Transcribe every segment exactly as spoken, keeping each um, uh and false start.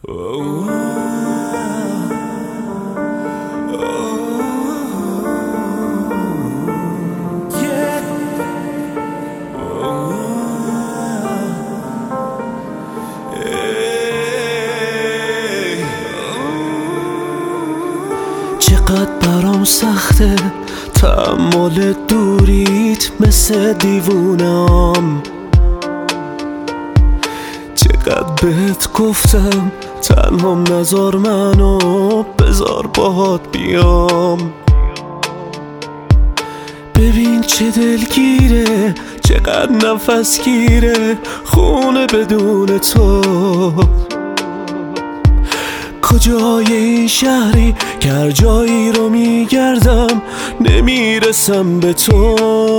چقدر برام سخته تحمل دوریت مثل دیوونم، چقدر بهت گفتم تنهام نذار منو بذار باهات بیام. ببین چه دلگیره، چقدر نفس گیره خونه بدون تو. کجای این شهری که هر جایی رو میگردم نمیرسم به تو.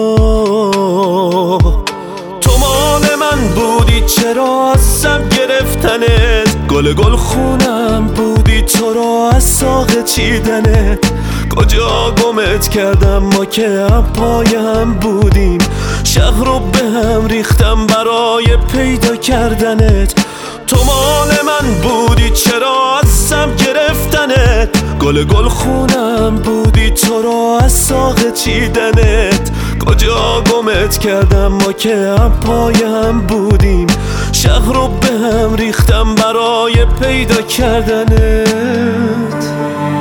تو مال من بودی چرا ازم گرفتنت، گل گل خونم بودی تو را از ساق چیدنت. کجا گمت کردم ما که هم پای هم بودیم، شهر رو به هم ریختم برای پیدا کردنت. تو مال من بودی چرا ازم گرفتنت، گل گل خونم بودی تو را از ساق چیدنت. کجا گمت کردم ما که هم پای هم بودیم، شهر رو به هم ریختم برای پیدا کردنت.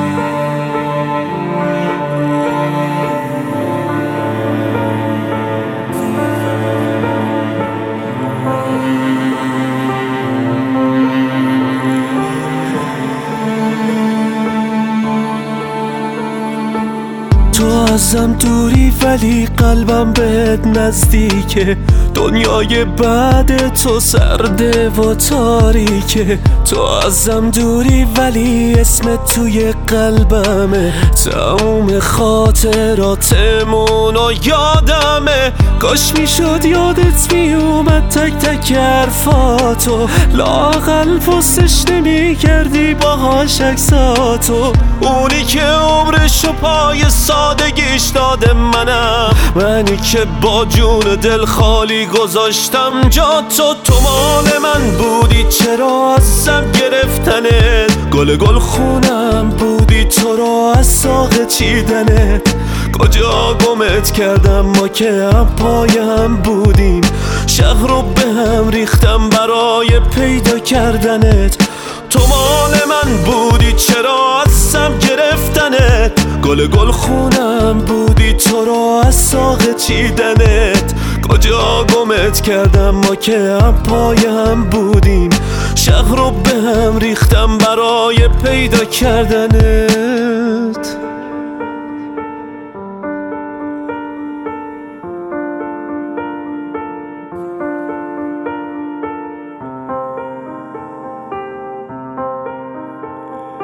تو ازم دوری ولی قلبم بهت نزدیکه، دنیای بعد تو سرده و تاریکه. تو ازم دوری ولی اسمت توی قلبمه، تموم خاطراتمون و یادمه. کاش میشد یادت میومد تک تک حرفاتو، لااقل پستش نمی کردی باهاش عکساتو. اونی که عمرشو پای سادگیش داده منم، منی که با جون دل خالی گذاشتم جا تو. تو مال من بودی چرا ازم گرفتنت، گل گل خونم بودی تو را از ساق چیدنت. کجا گمت کردم ما که هم پای هم بودیم، شهر رو به هم ریختم برای پیدا کردنت. تو مال من بودی چرا ازم گرفتنت، گل گل خونم بودی تو را از ساق چیدنت. کجا گمت کردم ما که هم پای هم بودیم، شهر رو به هم ریختم برای پیدا کردنت.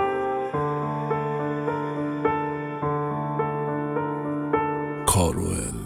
کاروئل